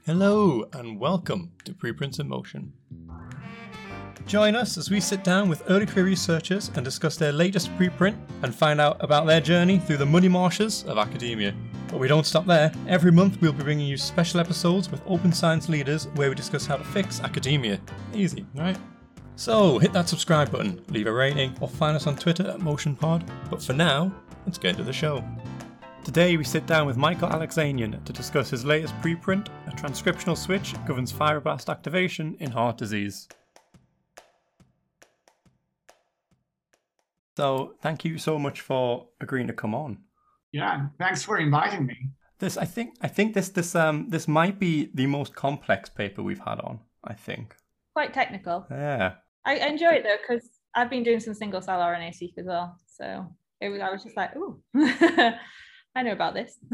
Hello and welcome to Preprints in Motion. Join us as we sit down with early career researchers and discuss their latest preprint and find out about their journey through the muddy marshes of academia. But we don't stop there. Every month we'll be bringing you special episodes with open science leaders where we discuss how to fix academia. Easy, right? So hit that subscribe button, leave a rating, or find us on Twitter at MotionPod. But for now, let's get into the show. Today we sit down with Michael Alexanian to discuss his latest preprint, a transcriptional switch governs fibroblast activation in heart disease. So thank you so much for agreeing to come on. Yeah, thanks for inviting me. I think this might be the most complex paper we've had on, I think. Quite technical. Yeah. I enjoy it though, because I've been doing some single cell RNA-seq as well. So I was just like, ooh, I know about this.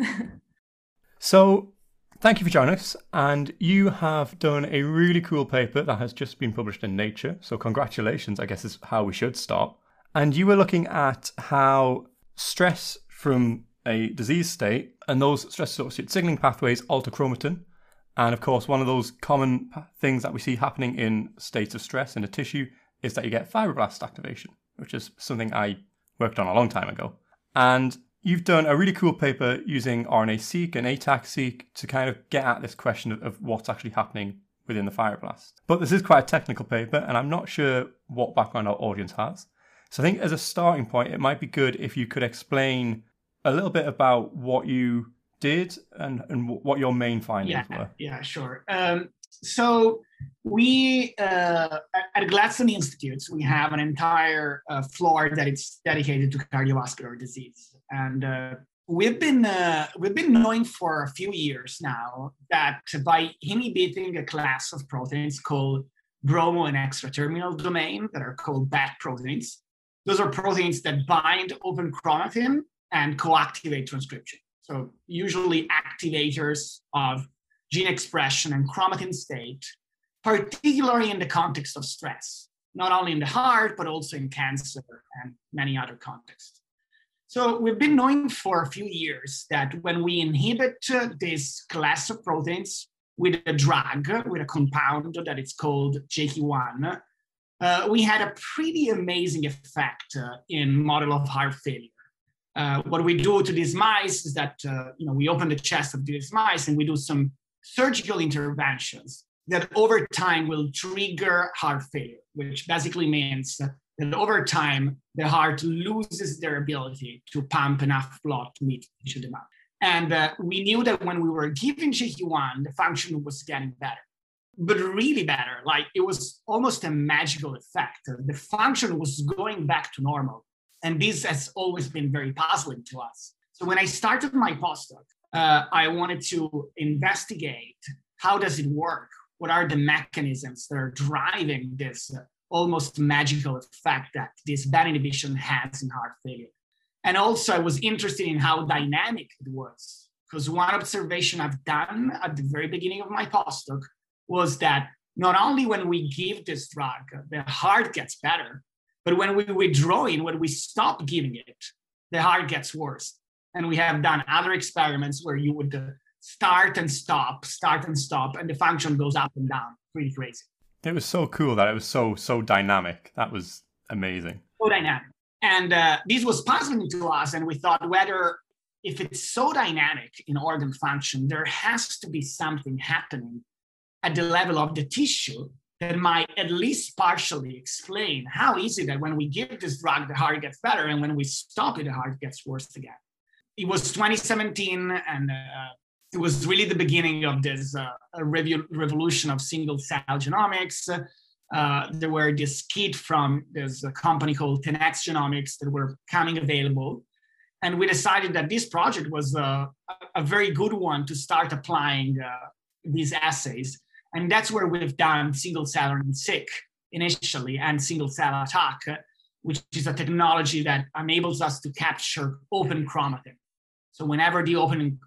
So thank you for joining us. And you have done a really cool paper that has just been published in Nature. So congratulations, I guess is how we should start. And you were looking at how stress from a disease state and those stress-associated signaling pathways alter chromatin. And of course, one of those common things that we see happening in states of stress in a tissue is that you get fibroblast activation, which is something I worked on a long time ago. And you've done a really cool paper using RNA-seq and ATAC-seq to kind of get at this question of what's actually happening within the fibroblast. But this is quite a technical paper, and I'm not sure what background our audience has. So I think as a starting point, it might be good if you could explain a little bit about what you did and what your main findings were. Yeah, sure. So we, at Gladstone Institutes, we have an entire floor that it's dedicated to cardiovascular disease. And we've been knowing for a few years now that by inhibiting a class of proteins called bromo and extra-terminal domain that are called BAT proteins, those are proteins that bind open chromatin and co-activate transcription. So usually activators of gene expression and chromatin state, particularly in the context of stress, not only in the heart, but also in cancer and many other contexts. So we've been knowing for a few years that when we inhibit this class of proteins with a drug, with a compound that is called JAK1, we had a pretty amazing effect in model of heart failure. What we do to these mice is that we open the chest of these mice and we do some surgical interventions that over time will trigger heart failure, which basically means that over time the heart loses their ability to pump enough blood to meet tissue demand. And we knew that when we were giving JAK1, the function was getting better. But really better, like it was almost a magical effect. The function was going back to normal. And this has always been very puzzling to us. So when I started my postdoc, I wanted to investigate how does it work? What are the mechanisms that are driving this almost magical effect that this BAT inhibition has in heart failure? And also I was interested in how dynamic it was. Because one observation I've done at the very beginning of my postdoc was that not only when we give this drug, the heart gets better, but when we withdraw it, when we stop giving it, the heart gets worse. And we have done other experiments where you would start and stop, and the function goes up and down. Pretty crazy. It was so cool that it was so dynamic. That was amazing. So dynamic. And this was puzzling to us, and we thought if it's so dynamic in organ function, there has to be something happening at the level of the tissue that might at least partially explain how is it that when we give this drug, the heart gets better, and when we stop it, the heart gets worse again. It was 2017, and it was really the beginning of this revolution of single-cell genomics. There were this kit from this company called 10x Genomics that were coming available. And we decided that this project was a very good one to start applying these assays. And that's where we've done single-cell RNA-seq initially and single-cell ATAC, which is a technology that enables us to capture open chromatin. So whenever the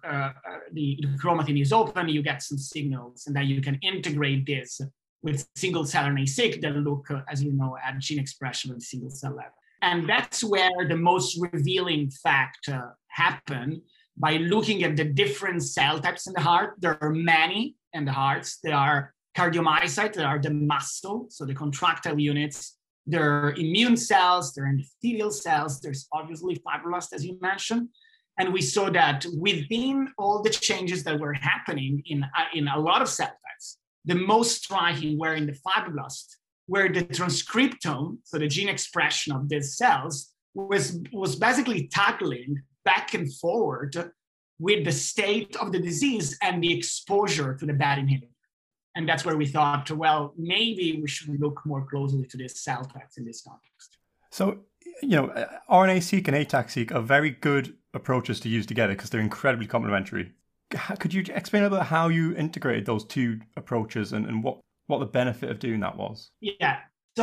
chromatin is open, you get some signals, and then you can integrate this with single-cell RNA-seq that look, as you know, at gene expression at the single-cell level. And that's where the most revealing fact happened by looking at the different cell types in the heart. There are many, and the hearts. There are cardiomyocytes, that are the muscle, so the contractile units. There are immune cells, there are endothelial cells, there's obviously fibroblasts, as you mentioned. And we saw that within all the changes that were happening in a lot of cell types, the most striking were in the fibroblasts, where the transcriptome, so the gene expression of these cells, was basically toggling back and forward with the state of the disease and the exposure to the BET inhibitor. And that's where we thought, well, maybe we should look more closely to these cell types in this context. So, RNA-seq and ATAC-seq are very good approaches to use together because they're incredibly complementary. Could you explain a little bit how you integrated those two approaches and what the benefit of doing that was? Yeah.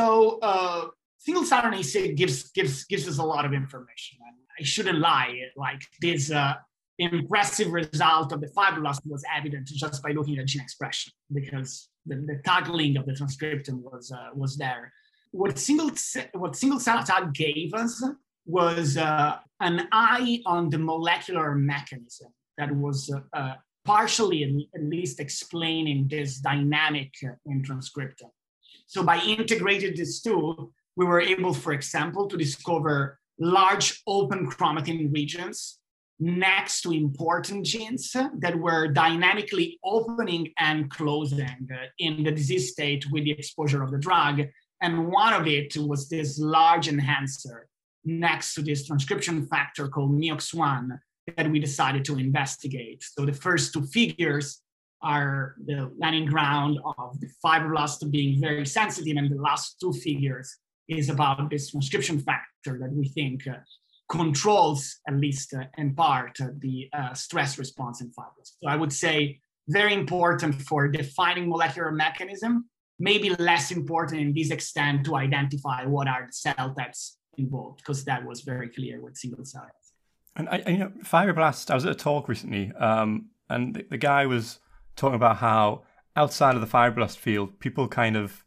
So single-cell RNA-seq gives us a lot of information. And I shouldn't lie, like this impressive result of the fibroblast was evident just by looking at gene expression, because the toggling of the transcriptome was there. What single-cell attack gave us was an eye on the molecular mechanism that was partially at least explaining this dynamic in transcriptome. So by integrating these two, we were able, for example, to discover large open chromatin regions next to important genes that were dynamically opening and closing in the disease state with the exposure of the drug. And one of it was this large enhancer next to this transcription factor called MIOX-1 that we decided to investigate. So the first two figures are the landing ground of the fibroblast being very sensitive, and the last two figures is about this transcription factor that we think controls, at least in part, the stress response in fibroblasts. So I would say very important for defining molecular mechanism, maybe less important in this extent to identify what are the cell types involved, because that was very clear with single cells. And fibroblast, I was at a talk recently, and the guy was talking about how outside of the fibroblast field, people kind of,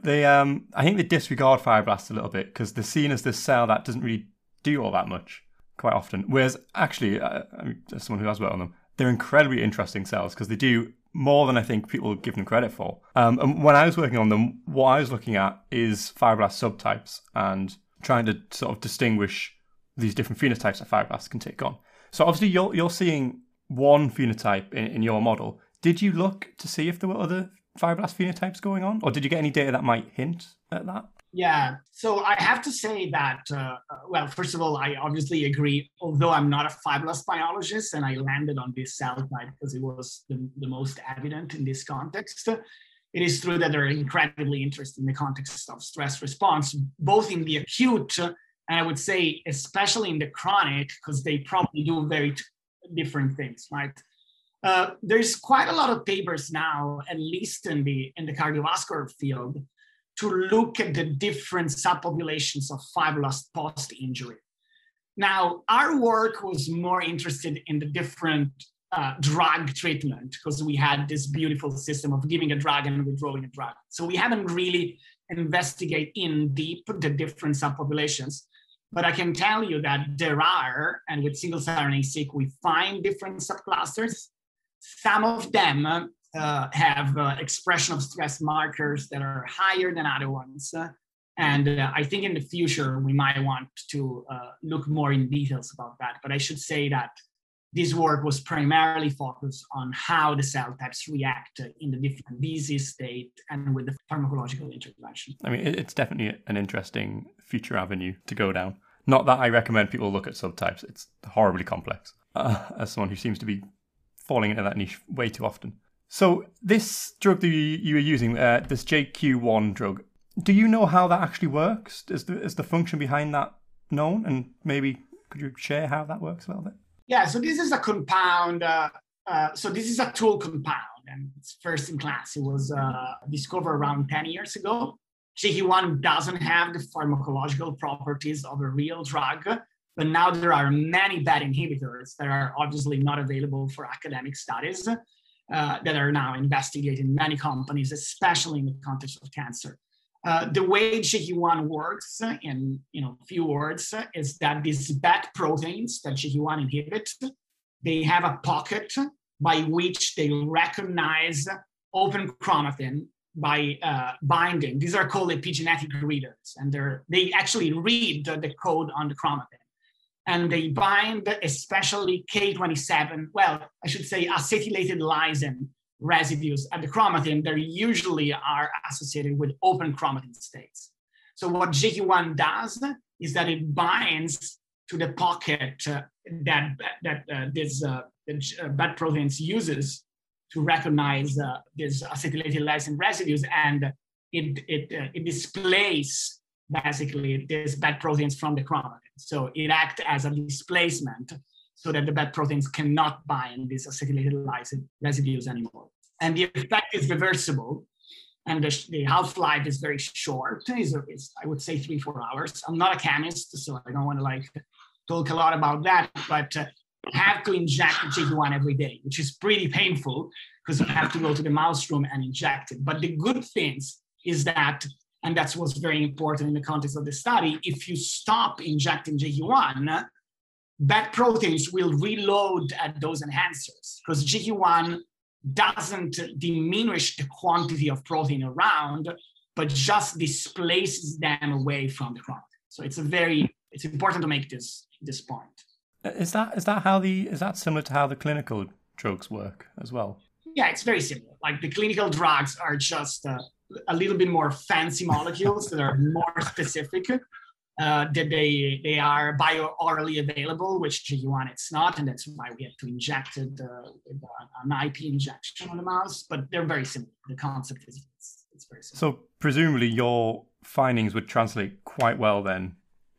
I think they disregard fibroblasts a little bit because they're seen as this cell that doesn't really do all that much quite often. Whereas actually, as someone who has worked on them, they're incredibly interesting cells because they do more than I think people give them credit for. And when I was working on them, what I was looking at is fibroblast subtypes and trying to sort of distinguish these different phenotypes that fibroblasts can take on. So obviously you're seeing one phenotype in your model. Did you look to see if there were other fibroblast phenotypes going on, or did you get any data that might hint at that? Yeah, so I have to say that, well, first of all, I obviously agree, although I'm not a fibroblast biologist and I landed on this cell type because it was the most evident in this context. It is true that they're incredibly interested in the context of stress response, both in the acute and I would say especially in the chronic, because they probably do very different things, right? There's quite a lot of papers now, at least in the cardiovascular field, to look at the different subpopulations of fibroblasts post-injury. Now, our work was more interested in the different drug treatment because we had this beautiful system of giving a drug and withdrawing a drug. So we haven't really investigated in deep the different subpopulations, but I can tell you that there are, and with single-cell RNA-seq, we find different subclusters. Some of them have expression of stress markers that are higher than other ones. And I think in the future, we might want to look more in details about that. But I should say that this work was primarily focused on how the cell types react in the different disease state and with the pharmacological intervention. I mean, it's definitely an interesting future avenue to go down. Not that I recommend people look at subtypes. It's horribly complex, as someone who seems to be falling into that niche way too often. So this drug that you were using, this JQ1 drug, do you know how that actually works? Is the function behind that known? And maybe could you share how that works a little bit? Yeah, so this is a compound. So this is a tool compound, and it's first in class. It was discovered around 10 years ago. JQ1 doesn't have the pharmacological properties of a real drug, but now there are many BET inhibitors that are obviously not available for academic studies that are now investigated in many companies, especially in the context of cancer. The way JQ1 works, in few words, is that these BET proteins that JQ1 inhibit, they have a pocket by which they recognize open chromatin by binding. These are called epigenetic readers, and they actually read the code on the chromatin. And they bind especially K27, well, I should say acetylated lysine residues at the chromatin that usually are associated with open chromatin states. So what JQ1 does is that it binds to the pocket that this BET proteins uses to recognize these acetylated lysine residues, and it displays basically these BET proteins from the chromatin. So it acts as a displacement so that the BET proteins cannot bind these acetylated lysine residues anymore. And the effect is reversible, and the half-life is very short. Is I would say 3-4 hours. I'm not a chemist, so I don't want to talk a lot about that, but have to inject JQ1 every day, which is pretty painful because you have to go to the mouse room and inject it. But the good things is that, and that's what's very important in the context of the study, if you stop injecting JQ1, BET proteins will reload at those enhancers because JQ1 doesn't diminish the quantity of protein around, but just displaces them away from the chromatin. So it's important to make this point. Is that similar to how the clinical drugs work as well? Yeah, it's very similar. Like the clinical drugs are just a little bit more fancy molecules that are more specific. That they are bioorally available, which JQ1 it's not, and that's why we have to inject it with an IP injection on the mouse. But they're very similar. The concept is it's very similar. So presumably your findings would translate quite well then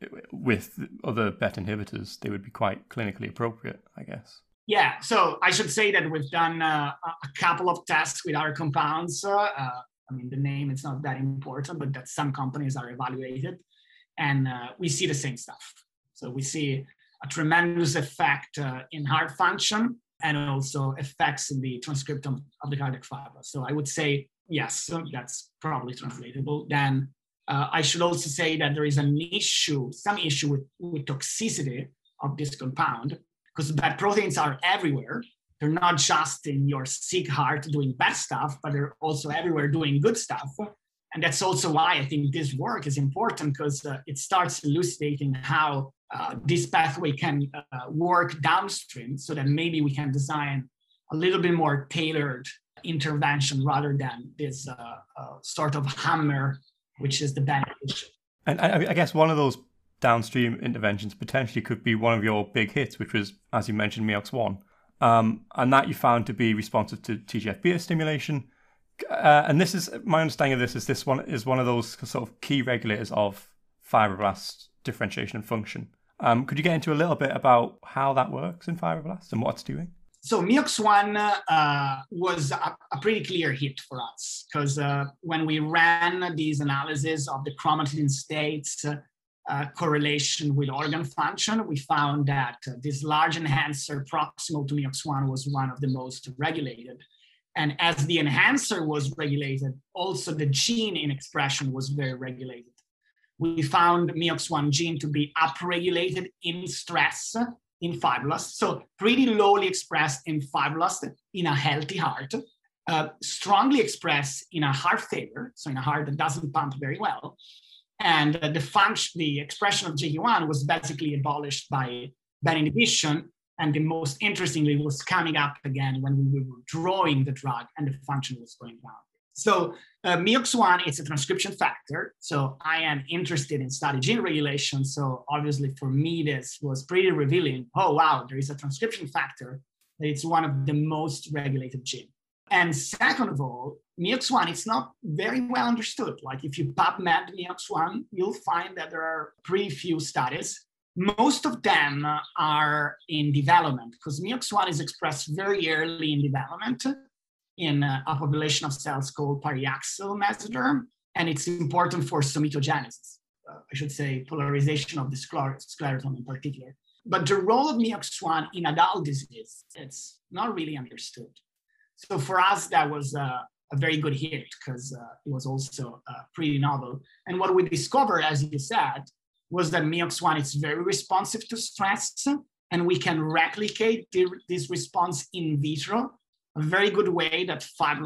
with other BET inhibitors. They would be quite clinically appropriate, I guess. Yeah. So I should say that we've done a couple of tests with our compounds. I mean, the name is not that important, but that some companies are evaluated. And we see the same stuff. So we see a tremendous effect in heart function and also effects in the transcriptome of the cardiac fiber. So I would say, yes, so that's probably translatable. Then I should also say that there is some issue with toxicity of this compound because BET proteins are everywhere. They're not just in your sick heart doing bad stuff, but they're also everywhere doing good stuff. And that's also why I think this work is important because it starts elucidating how this pathway can work downstream so that maybe we can design a little bit more tailored intervention rather than this sort of hammer, which is the benefit. And I guess one of those downstream interventions potentially could be one of your big hits, which was, as you mentioned, MEOX1. And that you found to be responsive to TGF-beta stimulation. And this is my understanding of this is one of those sort of key regulators of fibroblast differentiation and function. Could you get into a little bit about how that works in fibroblasts and what it's doing? So MEOX1 was a pretty clear hit for us because when we ran these analyses of the chromatin states correlation with organ function, we found that this large enhancer proximal to MEOX1 was one of the most regulated. And as the enhancer was regulated, also the gene in expression was very regulated. We found MEOX1 gene to be upregulated in stress in fibroblasts, so pretty lowly expressed in fibroblasts in a healthy heart, strongly expressed in a heart failure, so in a heart that doesn't pump very well. And the expression of JQ1 was basically abolished by BET inhibition. And the most interestingly was coming up again when we were drawing the drug and the function was going down. So MEOX1 is a transcription factor. So I am interested in study gene regulation. So obviously for me, this was pretty revealing. Oh, wow, there is a transcription factor that it's one of the most regulated genes. And second of all, MEOX1, it's not very well understood. Like if you PubMed MEOX1, you'll find that there are pretty few studies. Most of them are in development because MEOX1 is expressed very early in development in a population of cells called periaxial mesoderm, and it's important for somatogenesis, I should say polarization of the scleroderm in particular. But the role of MEOX1 in adult disease, it's not really understood. So for us, that was a very good hit because it was also pretty novel. And what we discovered, as you said, was that MEOX1 is very responsive to stress, and we can replicate this response in vitro a very good way that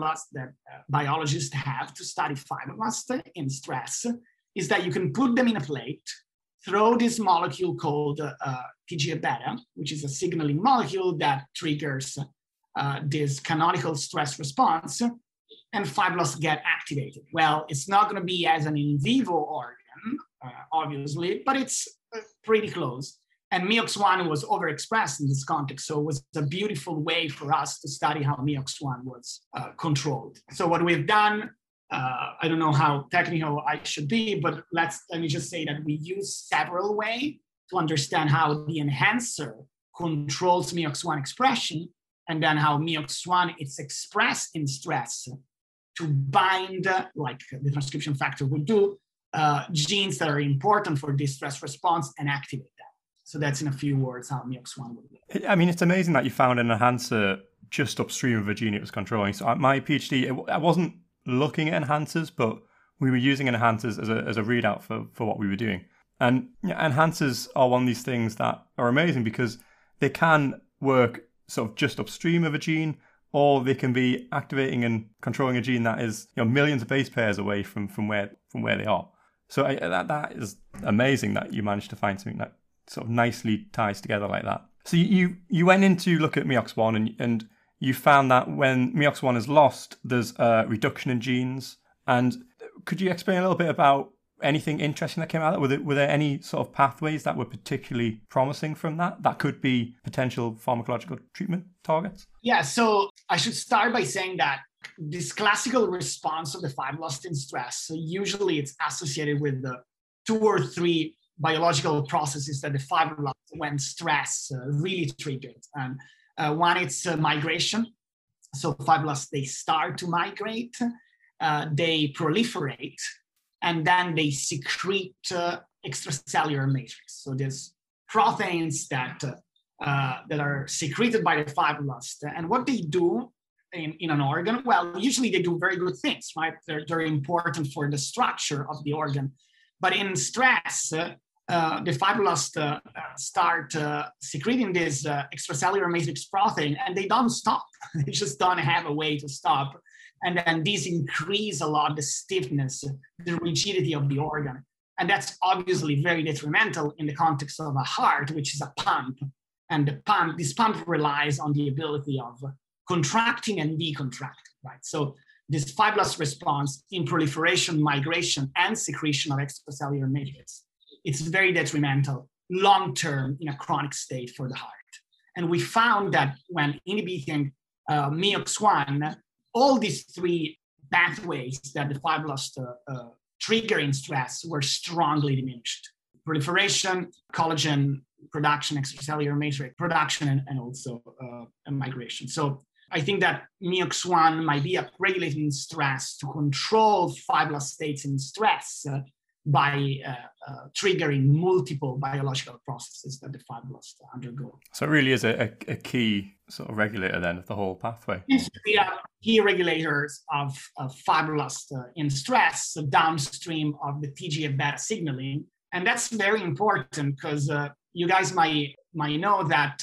biologists have to study fibroblasts in stress is that you can put them in a plate, throw this molecule called TGF-beta, which is a signaling molecule that triggers this canonical stress response, and fibroblasts get activated. Well, it's not going to be as an in vivo organ, obviously, but it's pretty close. And MEOX1 was overexpressed in this context, so it was a beautiful way for us to study how MEOX1 was controlled. So what we've done, I don't know how technical I should be, but let me just say that we use several ways to understand how the enhancer controls MEOX1 expression, and then how MEOX1 is expressed in stress to bind, like the transcription factor would do, genes that are important for this stress response and activate them. So that's in a few words how MEOX1 would be. I mean, it's amazing that you found an enhancer just upstream of a gene it was controlling. So my PhD, I wasn't looking at enhancers, but we were using enhancers as a readout for what we were doing. And enhancers are one of these things that are amazing because they can work sort of just upstream of a gene, or they can be activating and controlling a gene that is millions of base pairs away from where they are. So that is amazing that you managed to find something that sort of nicely ties together like that. So you went in to look at MEOX1 and you found that when MEOX1 is lost, there's a reduction in genes. And could you explain a little bit about anything interesting that came out of that? Were there any sort of pathways that were particularly promising from that could be potential pharmacological treatment targets? Yeah, so I should start by saying that this classical response of the fibroblast in stress, so usually it's associated with the 2 or 3 biological processes that the fibroblast, when stress really triggered. And one, it's migration. So fibroblasts, they start to migrate, they proliferate, and then they secrete extracellular matrix. So there's proteins that are secreted by the fibroblast. And what they do in an organ, well, usually they do very good things, right? They're important for the structure of the organ. But in stress, the fibroblasts start secreting this extracellular matrix protein, and they don't stop. They just don't have a way to stop. And then these increase a lot the stiffness, the rigidity of the organ. And that's obviously very detrimental in the context of a heart, which is a pump. And this pump relies on the ability of contracting and decontracting, right? So this fibroblast response in proliferation, migration, and secretion of extracellular matrix, it's very detrimental long-term in a chronic state for the heart. And we found that when inhibiting MEOX1, all these 3 pathways that the fibroblast trigger in stress were strongly diminished. Proliferation, collagen production, extracellular matrix production, and also migration. So I think that MEOX1 might be upregulating stress to control fibroblast states in stress by triggering multiple biological processes that the fibroblasts undergo. So it really is a key sort of regulator then of the whole pathway. We are key regulators of fibroblasts in stress downstream of the TGF-beta signaling. And that's very important because you guys might know that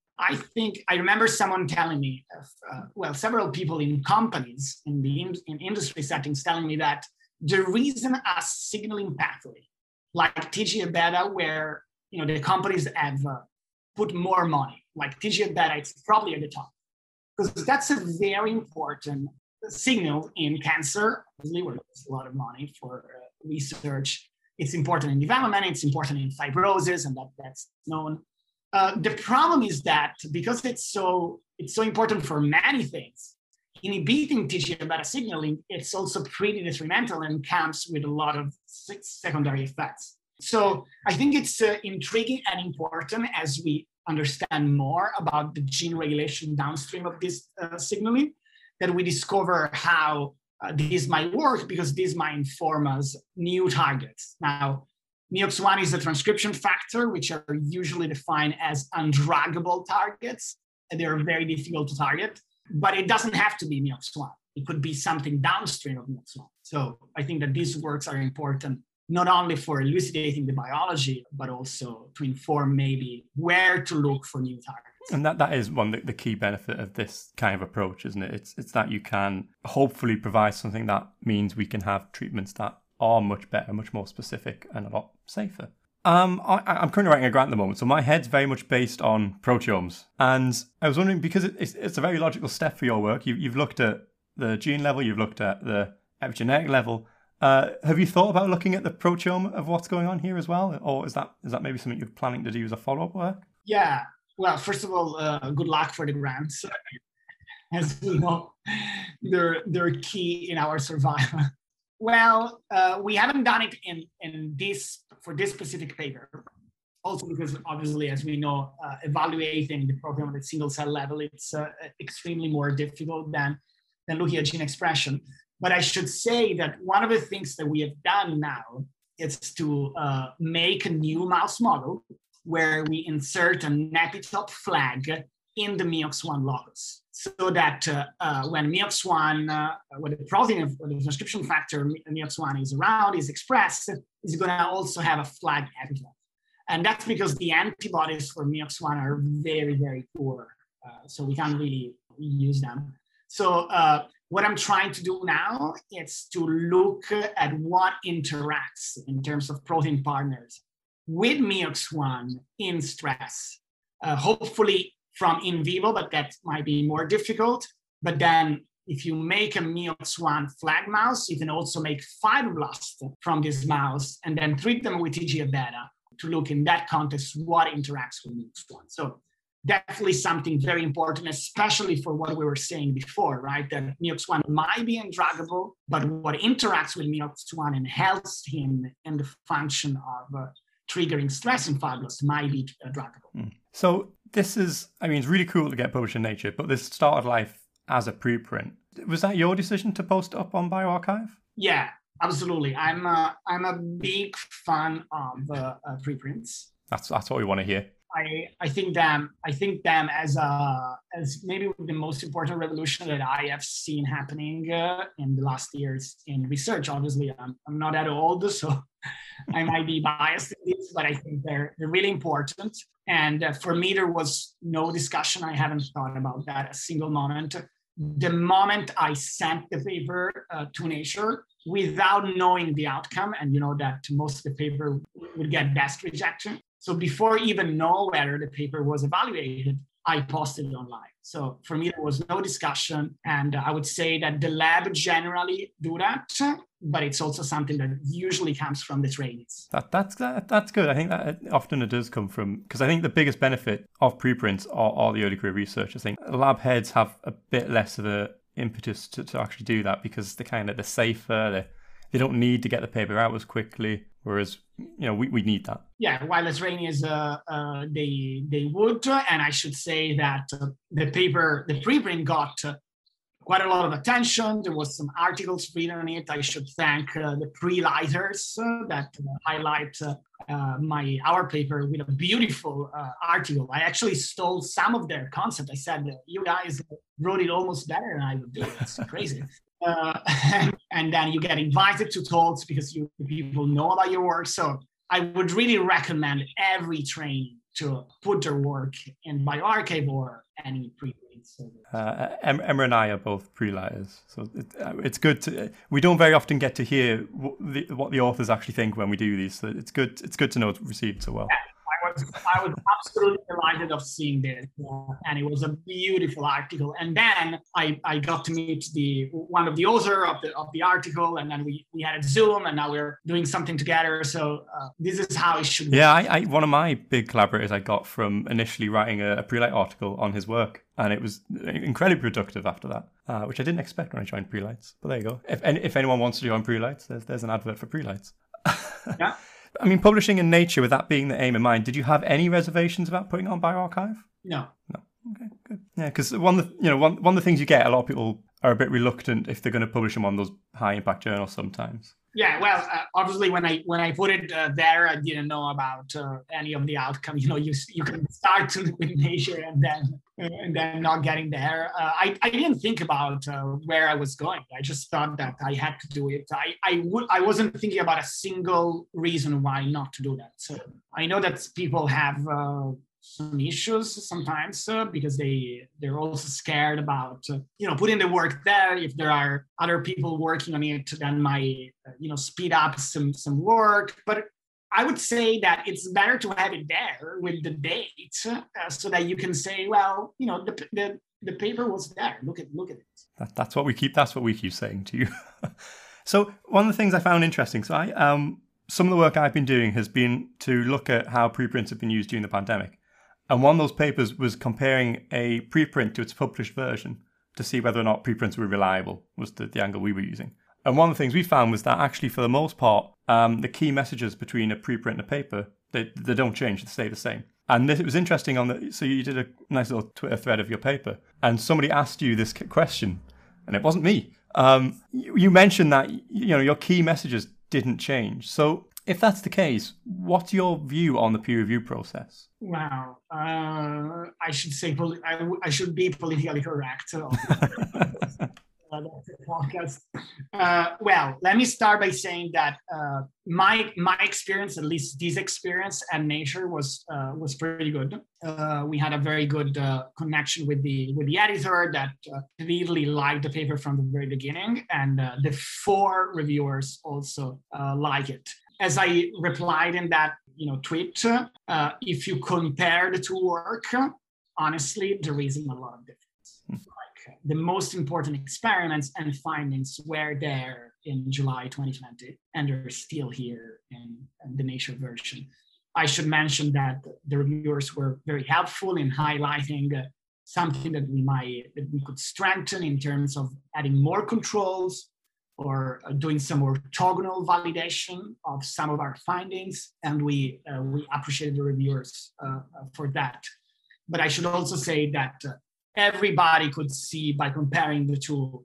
I remember someone telling me, several people in companies in industry settings telling me that the reason a signaling pathway like TGF-beta, where the companies have put more money, like TGF-beta, it's probably at the top, because that's a very important signal in cancer. Obviously, where there's a lot of money for research. It's important in development. It's important in fibrosis, and that's known. The problem is that because it's so important for many things, inhibiting TGF-beta signaling, it's also pretty detrimental and comes with a lot of secondary effects. So I think it's intriguing and important as we understand more about the gene regulation downstream of this signaling, that we discover how this might work, because this might inform us new targets. Now, MEOX1 is a transcription factor, which are usually defined as undruggable targets, and they're very difficult to target. But it doesn't have to be MEOX1. It could be something downstream of MEOX1. So I think that these works are important, not only for elucidating the biology, but also to inform maybe where to look for new targets. And that is one the key benefit of this kind of approach, isn't it? It's that you can hopefully provide something that means we can have treatments that are much better, much more specific, and a lot safer. I'm currently writing a grant at the moment, so my head's very much based on proteomes. And I was wondering, because it's a very logical step for your work, you've looked at the gene level, you've looked at the epigenetic level. Have you thought about looking at the proteome of what's going on here as well? Or is that maybe something you're planning to do as a follow-up work? Yeah. Well, first of all, good luck for the grants. As we know, they're key in our survival. Well, we haven't done it for this specific paper. Also because obviously, as we know, evaluating the proteome at single cell level, it's extremely more difficult than looking at gene expression. But I should say that one of the things that we have done now is to make a new mouse model where we insert an epitope flag in the MEOX1 locus, so that when MEOX1, when the protein of the transcription factor MEOX1 is around, is expressed, is going to also have a flag epitope. And that's because the antibodies for MEOX1 are very, very poor. So we can't really use them. So what I'm trying to do now is to look at what interacts in terms of protein partners with MEOX1 in stress. Hopefully from in vivo, but that might be more difficult. But then if you make a MEOX1 flag mouse, you can also make fibroblasts from this mouse and then treat them with TGF-beta to look in that context what interacts with MEOX1. So definitely something very important, especially for what we were saying before, right? That MEOX1 might be undruggable, but what interacts with MEOX1 and helps him in the function of triggering stress in fibroblasts might be druggable. So this is, it's really cool to get published in Nature, but this started life as a preprint. Was that your decision to post up on bioRxiv? Yeah, absolutely. I'm a big fan of preprints. That's what we want to hear. I think them as maybe the most important revolution that I have seen happening in the last years in research. Obviously, I'm not that old, so I might be biased in this, but I think they're really important. And for me, there was no discussion. I haven't thought about that a single moment. The moment I sent the paper to Nature without knowing the outcome, and you know that most of the paper would get best rejection. So before even know whether the paper was evaluated, I posted it online. So for me, there was no discussion. And I would say that the lab generally do that, but it's also something that usually comes from the trainees. That's good. I think that often it does come from, because I think the biggest benefit of preprints are the early career research. I think lab heads have a bit less of a impetus to actually do that because they're safer. They don't need to get the paper out as quickly. Whereas, we need that. Yeah, while as trainees, they would, and I should say that the preprint got quite a lot of attention. There was some articles written on it. I should thank the pre-lighters that highlight our paper with a beautiful article. I actually stole some of their concept. I said, you guys wrote it almost better than I would do. It's crazy. And then you get invited to talks because people know about your work. So I would really recommend every trainee to put their work in bioRxiv or any preprints. Emma and I are both pre-lighters, so it's good to. We don't very often get to hear what the authors actually think when we do these. So it's good to know it's received so well. Yeah. I was absolutely delighted of seeing this, and it was a beautiful article. And then I got to meet one of the author of the article, and then we had a Zoom, and now we're doing something together. So this is how it should be. Yeah, one of my big collaborators I got from initially writing a Prelight article on his work, and it was incredibly productive after that, which I didn't expect when I joined Prelights. But there you go. If anyone wants to join Prelights, there's an advert for Prelights. Yeah. Publishing in Nature, with that being the aim in mind, did you have any reservations about putting it on bioRxiv? No. Okay, good. Yeah, because one of the things you get, a lot of people are a bit reluctant if they're going to publish in one of those high impact journals sometimes. Yeah, well, obviously, when I put it there, I didn't know about any of the outcome. You can start with Nature and then not getting there. I didn't think about where I was going. I just thought that I had to do it. I wasn't thinking about a single reason why not to do that. So I know that people have some issues sometimes because they're also scared about putting the work there. If there are other people working on it, then might speed up some work. But I would say that it's better to have it there with the date so that you can say, well, the paper was there. Look at it. That's what we keep saying to you. So one of the things I found interesting, so some of the work I've been doing has been to look at how preprints have been used during the pandemic. And one of those papers was comparing a preprint to its published version to see whether or not preprints were reliable, was the angle we were using. And one of the things we found was that actually, for the most part, the key messages between a preprint and a paper, they don't change, they stay the same. And it was interesting so you did a nice little Twitter thread of your paper, and somebody asked you this question, and it wasn't me. You mentioned that your key messages didn't change. So if that's the case, what's your view on the peer review process? Wow, I should say I should be politically correct. Podcast. Well, let me start by saying that my experience, at least this experience at Nature, was pretty good. We had a very good connection with the editor that really liked the paper from the very beginning, and the 4 reviewers also like it. As I replied in that tweet, if you compare the 2 work, honestly, there isn't a lot of difference. The most important experiments and findings were there in July 2020, and they're still here in the Nature version. I should mention that the reviewers were very helpful in highlighting something that we could strengthen in terms of adding more controls or doing some orthogonal validation of some of our findings, and we appreciate the reviewers for that. But I should also say that everybody could see by comparing the two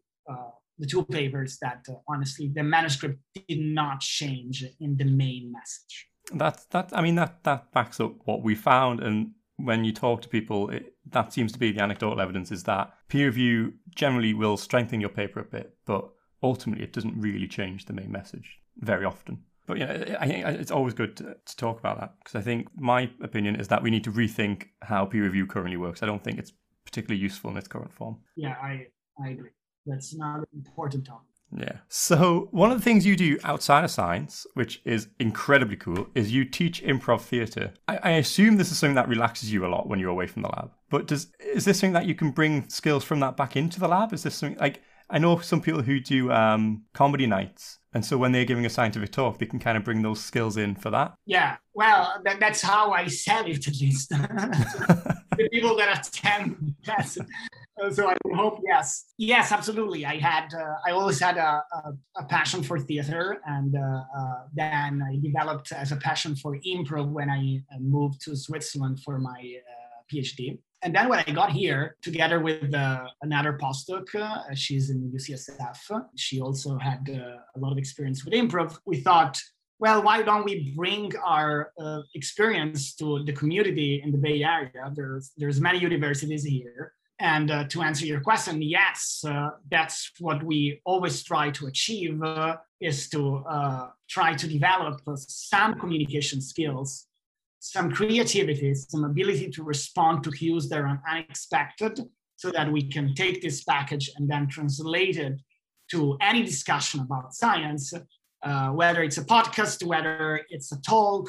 papers that honestly the manuscript did not change in the main message. That backs up what we found. And when you talk to people, that seems to be the anecdotal evidence, is that peer review generally will strengthen your paper a bit, but ultimately it doesn't really change the main message very often. But I think it's always good to talk about that, because I think my opinion is that we need to rethink how peer review currently works. I don't think it's particularly useful in its current form. Yeah, I agree. That's not an important topic. Yeah. So one of the things you do outside of science, which is incredibly cool, is you teach improv theatre. I assume this is something that relaxes you a lot when you're away from the lab. But is this something that you can bring skills from that back into the lab? Is this something I know some people who do comedy nights, and so when they're giving a scientific talk, they can kind of bring those skills in for that. Yeah, well, that's how I sell it, at least. The people that attend class. So I hope, yes, absolutely. I always had a passion for theater, and then I developed as a passion for improv when I moved to Switzerland for my PhD. And then when I got here, together with another postdoc, she's in UCSF. She also had a lot of experience with improv. We thought, well, why don't we bring our experience to the community in the Bay Area? There's many universities here. And to answer your question, yes, that's what we always try to achieve, is to try to develop some communication skills, some creativity, some ability to respond to cues that are unexpected, so that we can take this package and then translate it to any discussion about science, whether it's a podcast, whether it's a talk,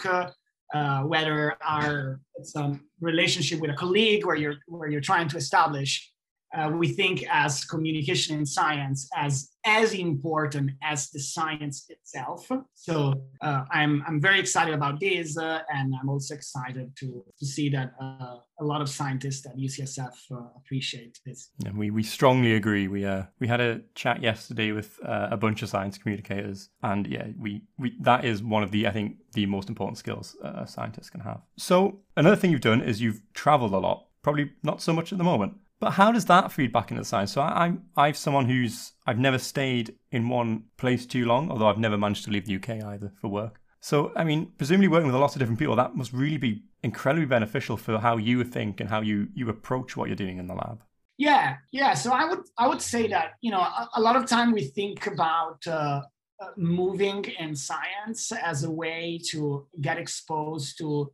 whether it's a relationship with a colleague where you're trying to establish. We think as communication in science as important as the science itself. So I'm very excited about this, and I'm also excited to see that a lot of scientists at UCSF appreciate this. Yeah, we strongly agree. We had a chat yesterday with a bunch of science communicators, and yeah, we that is one of the, I think, the most important skills a scientist can have. So another thing you've done is you've traveled a lot. Probably not so much at the moment. But how does that feed back into science? So I'm someone I've never stayed in one place too long, although I've never managed to leave the UK either for work. So, I mean, presumably working with a lot of different people, that must really be incredibly beneficial for how you think and how you approach what you're doing in the lab. Yeah. So I would say that, a lot of time we think about moving in science as a way to get exposed to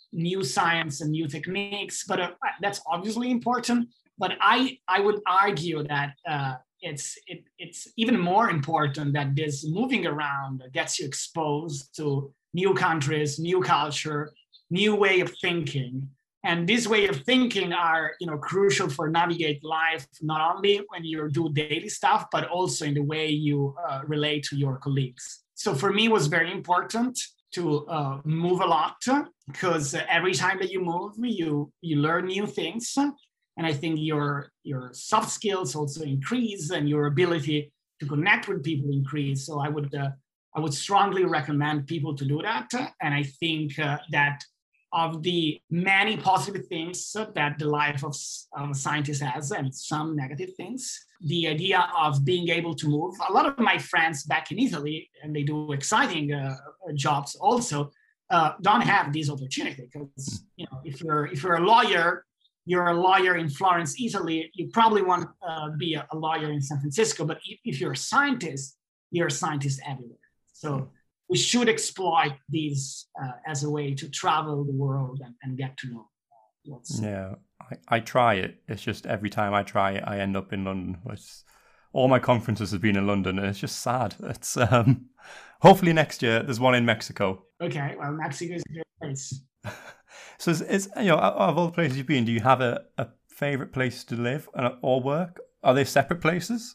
new science and new techniques, but that's obviously important. But I would argue that it's even more important that this moving around gets you exposed to new countries, new culture, new way of thinking. And this way of thinking are, crucial for navigate life, not only when you do daily stuff, but also in the way you relate to your colleagues. So for me, it was very important to move a lot, because every time that you move, you learn new things. And I think your soft skills also increase, and your ability to connect with people increase. So I would strongly recommend people to do that. And I think that of the many positive things that the life of a scientist has, and some negative things, the idea of being able to move. A lot of my friends back in Italy, and they do exciting jobs also, don't have this opportunity, because if you're a lawyer, you're a lawyer in Florence, Italy, you probably want to be a lawyer in San Francisco. But if you're a scientist, you're a scientist everywhere. So we should exploit these as a way to travel the world and get to know what's... Yeah, I try it. It's just every time I try it, I end up in London. All my conferences have been in London, and it's just sad. It's hopefully next year there's one in Mexico. Okay, well, Mexico is a good place. So it's of all the places you've been, do you have a favorite place to live or work? Are they separate places?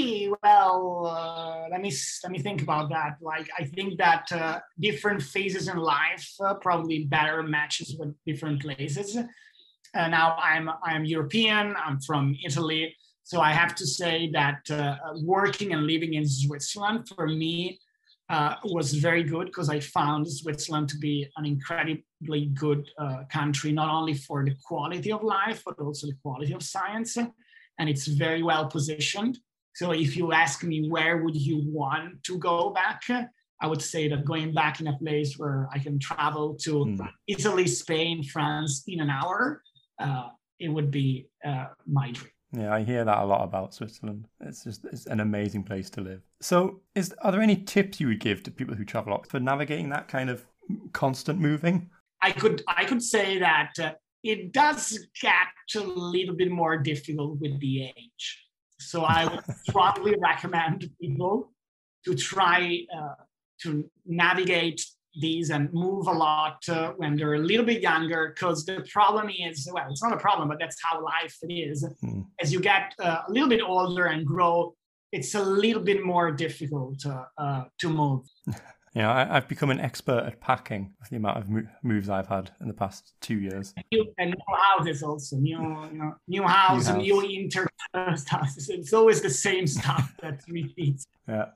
Let me think about that. Like, I think that different phases in life probably better matches with different places. Now I'm European. I'm from Italy, so I have to say that working and living in Switzerland for me was very good, because I found Switzerland to be an incredibly good country, not only for the quality of life, but also the quality of science. And it's very well positioned. So if you ask me where would you want to go back, I would say that going back in a place where I can travel to Italy, Spain, France in an hour, it would be my dream. Yeah, I hear that a lot about Switzerland. It's an amazing place to live. So are there any tips you would give to people who travel up for navigating that kind of constant moving? I could say that it does get a little bit more difficult with the age. So I would strongly recommend people to try to navigate these and move a lot when they're a little bit younger, because the problem is, well, it's not a problem, but that's how life is. As you get a little bit older and grow, it's a little bit more difficult to move. I've become an expert at packing with the amount of moves I've had in the past 2 years. And new houses also, new house, new inter stuff. It's always the same stuff that repeats. Yeah,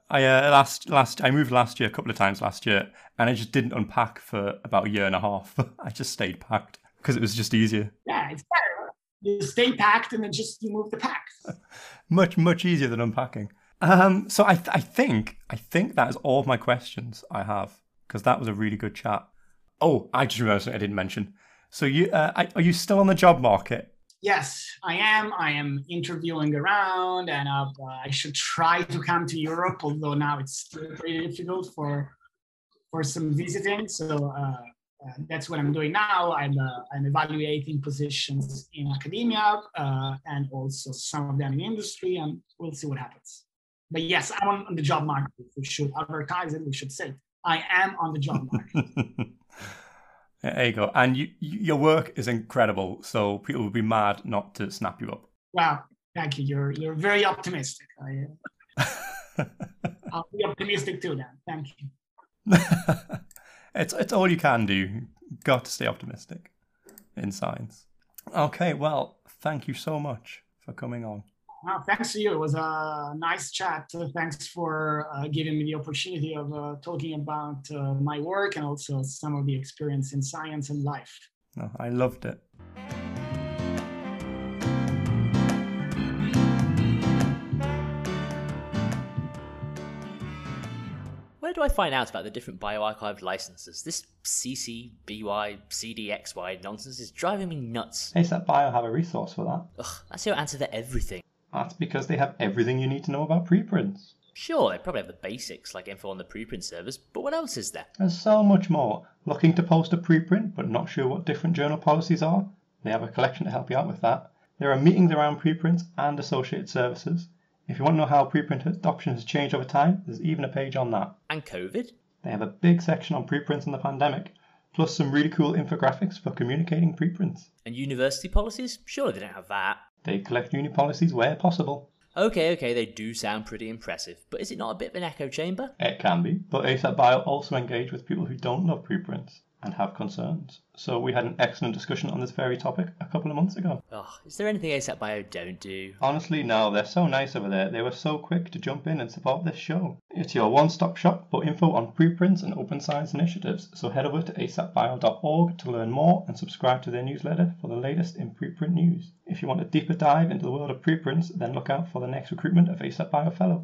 I moved last year, a couple of times last year, and I just didn't unpack for about a year and a half. I just stayed packed because it was just easier. Yeah, it's better. You stay packed and then you move the packs. Much easier than unpacking. So I think that is all of my questions I have, because that was a really good chat. Oh, I just remembered something I didn't mention. So are you still on the job market? Yes, I am. I am interviewing around, and I should try to come to Europe, although now it's still pretty difficult for some visiting. So that's what I'm doing now. I'm evaluating positions in academia and also some of them in industry, and we'll see what happens. But yes, I'm on the job market. We should advertise it. We should say I am on the job market. There you go. And your work is incredible. So people would be mad not to snap you up. Wow, thank you. You're very optimistic. I'll be optimistic too then. Thank you. It's all you can do. You've got to stay optimistic in science. Okay, well, thank you so much for coming on. Well, thanks to you. It was a nice chat. Thanks for giving me the opportunity of talking about my work and also some of the experience in science and life. Oh, I loved it. Where do I find out about the different bioRxiv licenses? This CC, BY, CDXY nonsense is driving me nuts. ASAP Bio have a resource for that. Ugh, that's your answer for everything. That's because they have everything you need to know about preprints. Sure, they probably have the basics like info on the preprint servers, but what else is there? There's so much more. Looking to post a preprint but not sure what different journal policies are? They have a collection to help you out with that. There are meetings around preprints and associated services. If you want to know how preprint adoption has changed over time, there's even a page on that. And COVID? They have a big section on preprints and the pandemic, plus some really cool infographics for communicating preprints. And university policies? Surely they don't have that. They collect uni policies where possible. Okay, they do sound pretty impressive, but is it not a bit of an echo chamber? It can be, but ASAP Bio also engage with people who don't love preprints and have concerns. So we had an excellent discussion on this very topic a couple of months ago. Oh, is there anything ASAP Bio don't do? Honestly, no, they're so nice over there. They were so quick to jump in and support this show. It's your one-stop shop for info on preprints and open science initiatives, so head over to asapbio.org to learn more and subscribe to their newsletter for the latest in preprint news. If you want a deeper dive into the world of preprints, then look out for the next recruitment of ASAP Bio Fellows.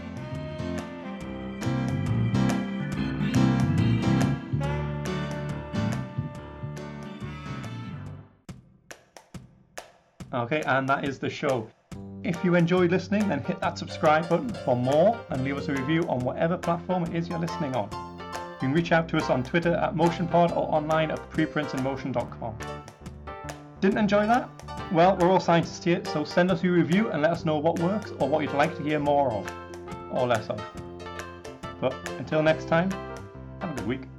Okay, and that is the show. If you enjoyed listening, then hit that subscribe button for more and leave us a review on whatever platform it is you're listening on. You can reach out to us on Twitter at MotionPod or online at preprintsandmotion.com. Didn't enjoy that? Well, we're all scientists here, so send us your review and let us know what works or what you'd like to hear more of, or less of. But until next time, have a good week.